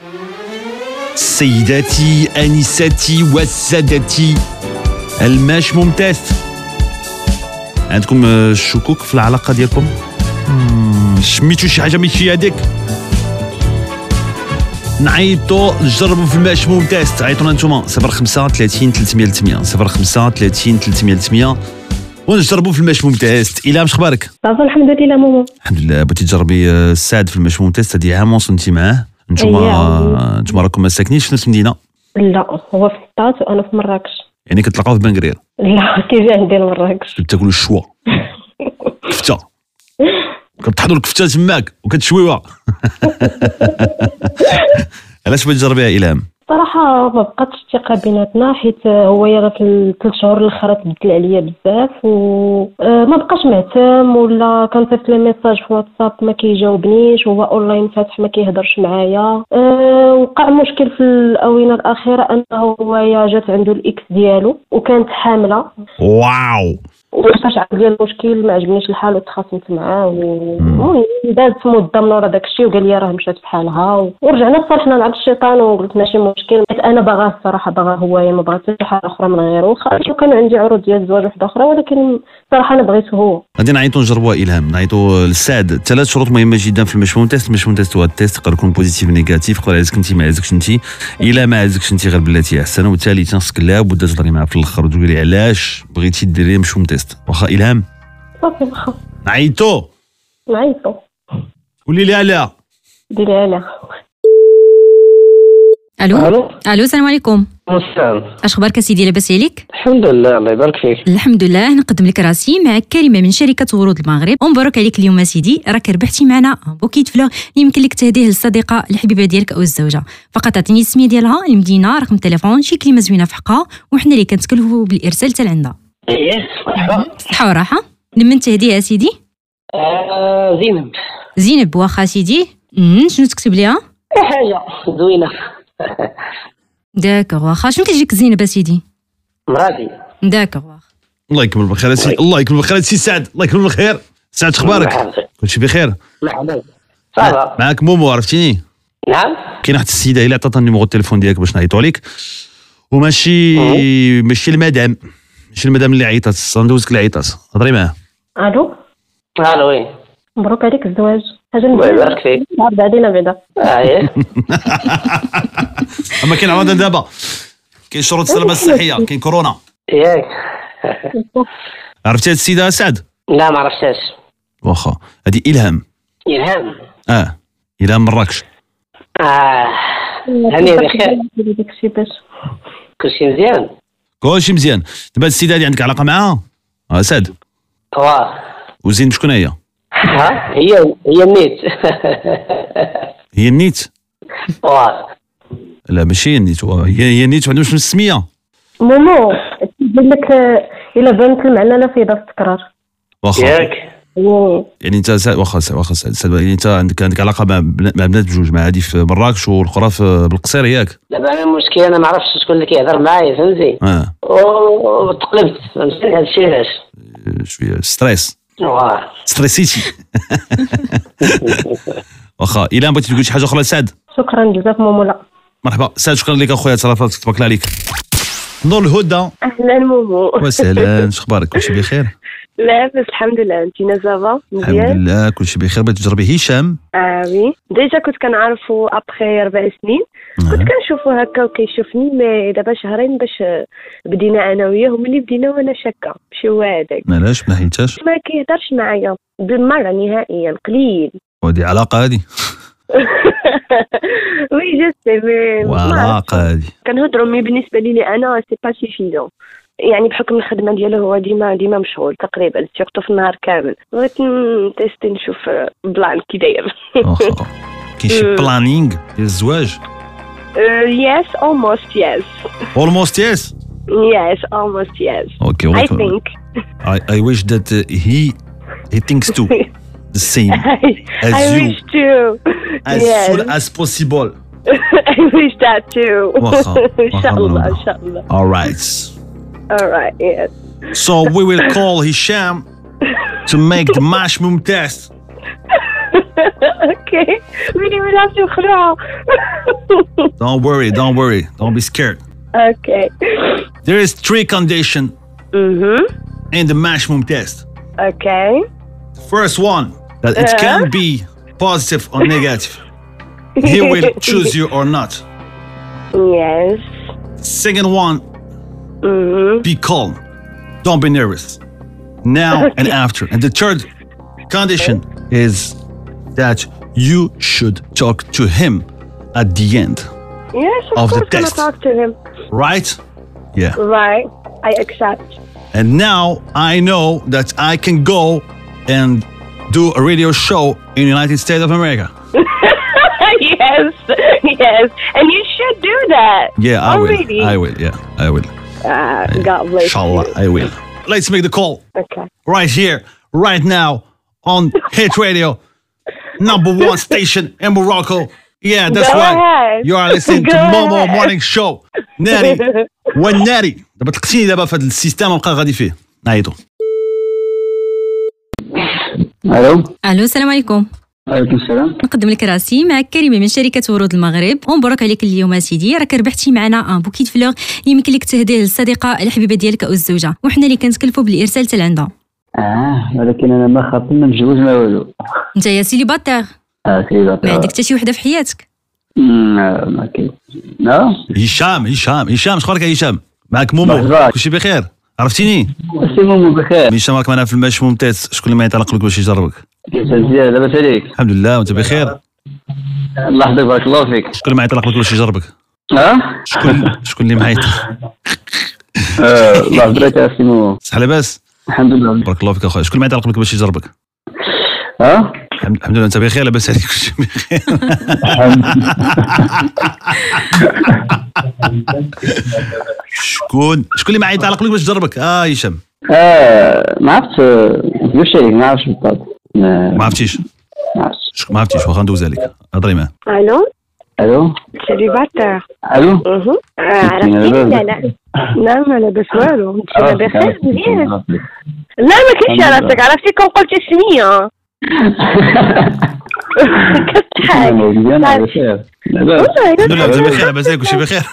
سيداتي انساتي وسادتي، الماش ممتاز. عندكم الشكوك في العلاقه ديالكم؟ سميتو شي حاجه ماشي هذيك؟ نعيطوا نجربوا في الماش ممتاز. عيطونا نتوما 05 30 300 300 05 30 300 300 ونجربوا في الماش ممتاز. إلهام شخبارك؟ صافا الحمد لله ماما. الحمد لله. بغيتي تجربي السعد في الماش ممتاز؟ هادي عام وصلتي معاه. نتوما راكم ما ساكنينش في نفس المدينه؟ لا هو في الطاط وانا في مراكش. يعني كتلاقاو في بنقرير؟ لا كيجي عندي لمراكش. كتاكلوا الشوا كفته، كتحضروا الكفته تماك وكتشويوها. علاش بغيتي تجربيها إلهام؟ صراحه ما بقاتش الثقه بيناتنا، حيت هو غير في 3 شهور الاخر تبدل عليا بزاف وما بقاش مهتم، ولا كنصيفط ليه ميساج في واتساب ما كيجاوبنيش، هو اونلاين فاتح ما كيهضرش معايا. وقع مشكل في الاونه الاخيره انه هو جات عنده الاكس ديالو وكانت حامله. واو. وفاش عاد لي المشكل ما عجبنيش الحال وتخاصمت معاه المهم دازت مده من ورا داكشي وقال لي راه مشات بحالها ورجعنا صالحنا مع الشيطان وقلت ماشي مشكل، حيت انا باغاه الصراحه، باغاه هو، ما بغاتش شي حاجه اخرى من غيره. واخا كان عندي عروض ديال الزواج وحده اخرى، ولكن صراحه انا بغيته هو. غادي نعيطوا نجربوها إلهام، نعيطوا للسعد. 3 شروط مهمه جدا في الماش ممتاز. الماش ممتاز هو التيست، يقدر يكون بوزيتيف نيجاتيف، يقدر يعزك انت ما يعزكش انت. الا ما عزكش انت غير بلاتي احسن، وبالتالي تنصك لها وبدا تهضري معاه في الاخر وتقولي علاش بغيتي ديري مش ممتاز. واخا إلهام؟ صافي واخا نعيطوا قولي لي عليها. ديري عليها. الو السلام عليكم. السلام. اش اخبارك سيدي؟ لاباس عليك؟ الحمد لله الله يبارك فيك. الحمد لله. نقدم لك راسي، معك كريمه من شركه ورود المغرب، ومبروك عليك اليوم سيدي، راك ربحتي معنا بوكيت فلور اللي يمكن لك تهديه للصديقه الحبيبه ديالك او الزوجه. فقط اعطيني السميه ديالها، المدينه، رقم التليفون، شي كلمه زوينه في حقها، وحنا اللي كنتكلفوا بالارسال حتى لعندها. مرحبا. صحه وراحه. لمن تهديها سيدي؟ زينب. واخا سيدي. شنو تكتب ليها؟ حاجه زوينه. داكوغ. واخا شنو كتجيك زينب سيدي؟ مراتي. داكوغ. واخا الله يكمل بالخير سي، الله يكمل بالخير سي سعد، الله يكمل بالخير. سعد شخبارك؟ كلشي بخير؟ مرحبا. صافا. معاك مومو، عرفتيني؟ نعم. كاين واحد السيده هي اللي عطاتنا النيميرو التليفون ديالك باش نعيطوا عليك، وماشي المدام، ماشي المدام اللي عيطات، ندوزك اللي عيطات، هضري معاه. الو وي. مبروك عليك الزواج. حاجه الله يبارك فيك. عرض علينا بعدا. اما كاين عوض دابا، كاين شروط السلامه الصحيه، كاين كورونا. ياك. عرفتي هاد السيده سعد؟ لا ما عرفتهاش. واخا هادي إلهام. إلهام مراكش. هاني بخير. كلشي مزيان. كلشي مزيان. دابا السيده هادي عندك علاقه معاها؟ سعد. وزين شكون هي؟ هي النيت. هي النيت؟ لا ماشي هي النيت، هي النيت وعندهم شنو السميه؟ مومو تقول لك الا بانت المعنى لا فايده في التكرار. واخا ياك. يعني انت واخا سعد، يعني انت عندك علاقه مع بنات بجوج، مع هذه في مراكش والاخرى في بالقصير ياك؟ دابا انا المشكل انا ما عرفتش شكون اللي كيهضر معايا، فهمتي؟ وتقلبت، فهمتي هذا الشيء علاش؟ شويه ستريس. ستريسيتي. واخا إلا بغيتي تقول شي حاجه اخرى لسعد؟ شكرا بزاف مومو. لا مرحبا سعد، شكرا لك اخويا، ترافقت تبارك الله عليك. نور الهدى. اهلا مومو. وسهلا، شخبارك؟ كلشي بخير؟ لاباس الحمد لله. انت نزافا مزيان؟ الحمد لله كلشي بخير. بغيت تجربي هشام؟ وي ديجا كنت كنعرفو ابخي 4 سنين، كنت كنشوفو هكا وكيشوفني، مي دابا شهرين باش بدينا انا وياه، وملي بدينا وانا شاكه ماشي هو هذاك. علاش ما حيتاش؟ ما كيهضرش معايا بالمره نهائيا، قليل. ودي علاقه هذه؟ وي جو سي مي علاقه هذه كنهضروا، مي بالنسبه لي انا سي با سيفيزون، يعني بحكم الخدمه ديالو هو ديما مشغول تقريبا سيرتو في النهار كامل. بغيت نتيستي نشوف بلان كي داير. كاين شي بلانينغ ديال الزواج؟ Yes, almost yes. Almost yes? Yes, almost yes. Okay, I think. I wish that he thinks too the same as I you. wish too. As yes. soon as possible. I wish that too. Inshallah. Inshallah. All right. All right, yes. So we will call Hisham to make the mash mumtaz. اوكي ويلي نفسي مخلوعه. Don't worry, don't be scared. Okay. There is 3 conditions in the Mashmoom test. Okay. The first one, that it can be positive or negative. He will choose you or not. Yes. Second one, be calm. Don't be nervous. Now and after. And the third condition is that you should talk to him at the end. Yes, of the course test. I'm gonna talk to him. Right? Yeah. Right. I accept. And now I know that I can go and do a radio show in the United States of America. Yes. And you should do that. Yeah, I will. I will. God bless Inshallah, you. I will. Let's make the call. Okay. Right here, right now, on Hit Radio, #1 station in Morocco. Yeah, that's Go right. ahead. You are listening to Go Momo ahead. Morning Show. ناري والناري دابا تلقيتيني دابا في هذا السيستم ونبقى غادي فيه نعيطو. الو السلام عليكم. وعليكم السلام. نقدم لك راسي معك كريمه من شركه ورود المغرب، ومبروك عليك اليوم سيدي، راك ربحتي معنا ان بوكيت فلور اللي يمكن لك تهديه للصديقه الحبيبه ديالك او الزوجه، وحنا اللي كنتكلفوا بالارسال حتى لعندها. ولكن انا ما خاطر ما متزوج ما والو. انت يا سيليباتير؟ سيليباتير. ما عندك حتى شي وحده في حياتك؟ ما كاين. هشام شخبارك يا هشام؟ معك مومو، كلشي بخير؟ عرفتيني؟ سي مومو بخير. هشام راك معنا في المشموم تيست، شكون اللي ما يطلق لك باش يجربك؟ مزيان لاباس عليك؟ الحمد لله وانت بخير؟ الله يحفظك بارك الله فيك. شكون اللي ما يطلق لك باش يجربك؟ شكون اللي معيط؟ الله يحفظك يا سي مومو. صح لاباس؟ الحمد لله بارك الله فيك اخويا. شكون اللي ما يطلق لك باش يجربك؟ الحمد لله انت بخير لاباس عليك كلشي بخير. شكون اللي ما يطلق لك باش يجربك؟ هشام. ما عرفتش واش عليك ما عرفتش بالضبط. ما عرفتيش؟ ما عرفتيش واخا ندوز عليك هضري معاه. الو سيليباتير. الو عرفتيني؟ لا ما لاباس والو. انت بخير مزيان؟ لا ما كاينش عرفتك، عرفتي كون قلت السميه. كتضحك. مزيان بخير. الحمد لله انت بخير لاباس عليك كلشي بخير.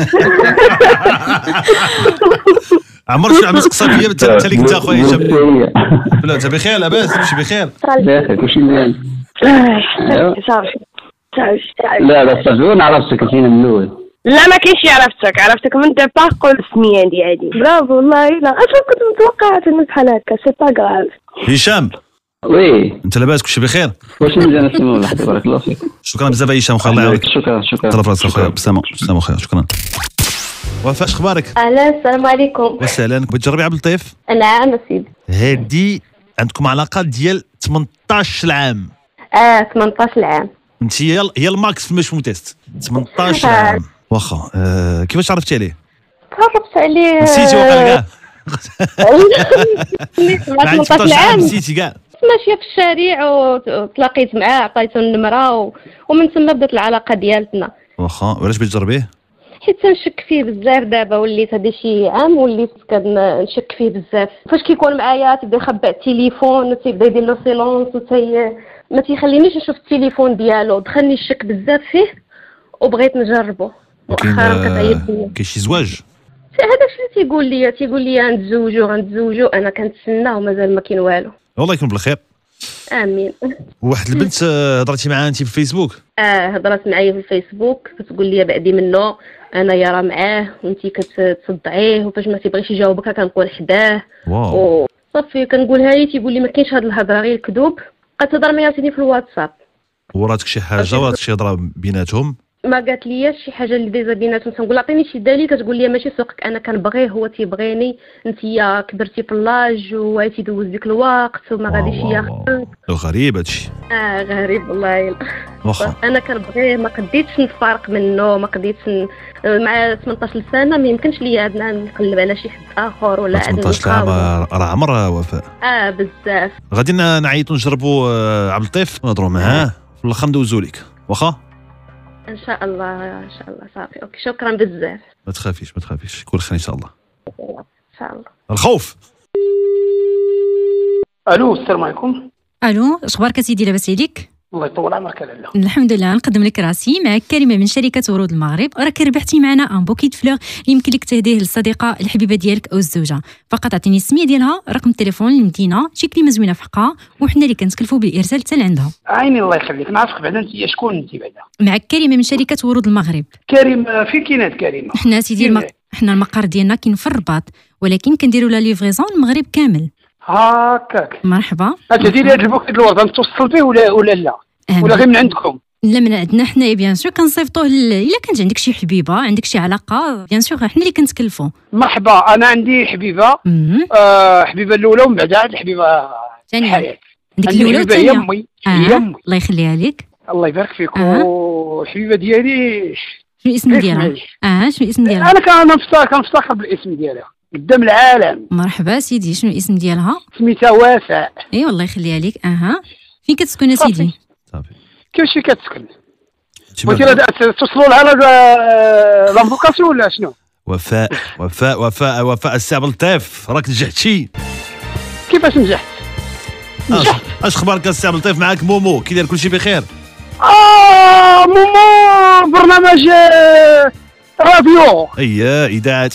عمرك شو عم تقصى فيا انت اللي كنت اخويا هشام؟ لا انت بخير لاباس كلشي بخير؟ بخير كلشي مزيان. صافي. لا صافي عرفتك فينا من الاول. لا ما كاينش عرفتك من دابا قول السميه ديالي. برافو والله. لا اصلا كنت متوقعه انه بحال هكا سي با غراف. هشام وي انت لاباس كلشي بخير؟ واش مزيان سي مولا بارك الله فيك. شكرا بزاف هشام خويا الله يعاونك. شكرا طلب راسك اخويا بسلامه اخويا شكرا. وفاء اخبارك؟ اهلا السلام عليكم. وسهلا. بغيت تجربي عبد اللطيف؟ نعم سيدي. هادي عندكم علاقه ديال 18 عام. 18 عام. انت هي الماكس في المشموم تيست 18 عام. واخا كيفاش عرفتي عليه؟ تعرفت عليه. نسيتي واقع كاع؟ 18 عام نسيتي كاع؟ ماشيه في الشارع وتلاقيت معاه عطيته النمره ومن ثم بدات العلاقه ديالتنا. واخا وعلاش بغيت تجربيه؟ حيت تنشك فيه بزاف دابا، وليت هذا شي عام وليت كنشك فيه بزاف. فاش كيكون معايا تيبدا يخبع التليفون وتيبدا يدير له سيلونس ما تيخلينيش نشوف التليفون ديالو، دخلني الشك بزاف فيه وبغيت نجربه. مؤخرا كتعيط ليا. كاين شي زواج؟ هذاك اللي تيقول لي غنتزوجوا انا كنتسناه ومازال ما كاين والو. والله يكون بالخير. امين. واحد البنت هضرتي معاها انت في الفيسبوك؟ هضرت معايا في الفيسبوك كتقول لي بعدي منه انا يرى معاه وانت كتصدعيه، وفاش ما تيبغيش يجاوبك كنكون حداه. واو. صافي كنقولها لي تيقول لي ما كاينش هاد الهضره غير الكذوب. كتهضر معايا في الواتساب. وراتك شي حاجه وراتك شي هضره بيناتهم؟ ما قالت ليش شي حاجه اللي دايزه بيناتهم. تنقول عطيني شي دليل، كتقول لي ماشي سوقك انا كنبغيه هو تيبغيني، انتيا كبرتي في اللاج وعيتي دوز ديك الوقت وما غاديش ياخذك. غريب هادشي. غريب والله. واخا انا كنبغيه ما قديتش نفارق منه، ما قديتش مع 18 سنه ما يمكنش ليا عندنا نقلب على شي حد اخر ولا 18 عام راه عمر وفاء. بزاف. غادي نعيطوا نجربوا عبد اللطيف ونهضروا معاه في الاخر ندوزوا لك واخا؟ ان شاء الله صافي اوكي شكرا بزاف. ما تخافيش كل خير ان شاء الله. ان شاء الله. الخوف. الو السلام عليكم. الو اخبارك سيدي لاباس عليك؟ الله يطول عمرك لاله. الحمد لله. نقدم لك راسي معك كريمه من شركه ورود المغرب. راك ربحتي معنا ان بوكيت فلور اللي يمكن لك تهديه للصديقه الحبيبه ديالك او الزوجه. فقط اعطيني السميه ديالها، رقم التليفون، المدينه، شي كلمه زوينه في حقها، وحنا اللي كنتكلفوا بالارسال حتى لعندها. عيني الله يخليك. نعرفك بعدا انت شكون انت بعدا؟ معك كريمه من شركه ورود المغرب. كريمه فين كاينه كريمه؟ حنا سيدي حنا المقر ديالنا كاين في الرباط، ولكن كنديروا لا ليفريزون المغرب كامل. هاكاك. مرحبا. تديري هذا البوكيت الورد توصل به ولا لا؟ ولا غير من عندكم؟ لا من عندنا حنايا بيان سور كنصيفطوه الا كانت عندك شي حبيبه، عندك شي علاقه، بيان سور حنا اللي كنتكلفوا. مرحبا. انا عندي حبيبه، حبيبه الاولى ومن بعد عاد الحبيبه الثانيه. عندك الاولى والثانيه؟ هي امي. هي امي. الله يخليها لك. الله يبارك فيك. والحبيبه ديالي شنو الاسم ديالها؟ شنو الاسم ديالها؟ انا كنفتخر بالاسم ديالها قدام العالم. مرحبا سيدي. شنو الاسم ديالها؟ سميتها وفاء. ايوا الله يخليها لك. فين كتسكن سيدي؟ صافي. كيفاش كتسكن؟ بغيتي توصلوا لها لافوكاسيون ولا شنو؟ وفاء وفاء وفاء وفاء السي بلطيف، راك نجحتي. كيفاش نجحت؟ اش اخبارك السي بلطيف؟ معاك مومو، كي داير كلشي بخير؟ مومو برنامج راديو. اذاعه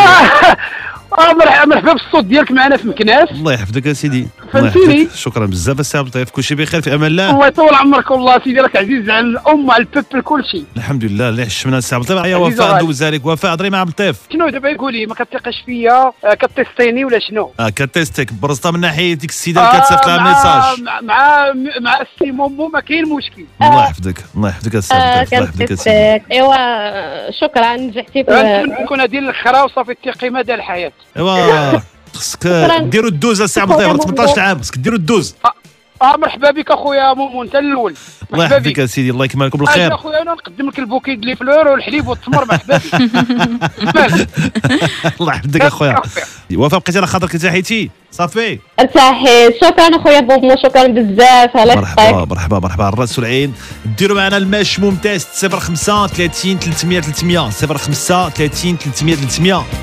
مرحبا بالصوت ديالك معنا في مكناس. الله يحفظك يا سيدي. فهمتيني. شكرا بزاف السي بلطيف. كلشي بخير في امان الله. الله يطول عمرك. والله سيدي راك عزيز على الامه على البيبل كلشي. الحمد لله اللي حشمنا السي بلطيف. يا وفاء ندوزها لك. وفاء هضري مع بلطيف. شنو دابا قولي ما كتثقش فيا؟ كتيستيني ولا شنو؟ كتيستيك برزطه من ناحيه ديك السيده اللي كتصيفط لها ميساج. مع السي مومو ما كاين مشكل. الله يحفظك. الله يحفظك السي بلطيف. الله يحفظك السي. ايوا شكرا نجحتي نكون هذه الاخرى وصافي تيقي مدى الحياه. ايوا خصك ديروا الدوز السي بلطيف. 18 عام خصك ديروا الدوز. مرحبا بك اخويا مومو انت الاول. الله يحفظك يا سيدي. الله يكمل لكم بالخير. اخويا انا نقدم لك البوكي ديال الفلور والحليب والتمر. مرحبا بك. الله يحفظك اخويا. وفاء بقيتي على خاطرك تحيتي صافي. ارتاحي. شكرا اخويا مومو. شكرا بزاف على مرحبا مرحبا مرحبا. الراس والعين. ديروا معنا الماش ممتاز 05 30 300 300 05 30 300 300.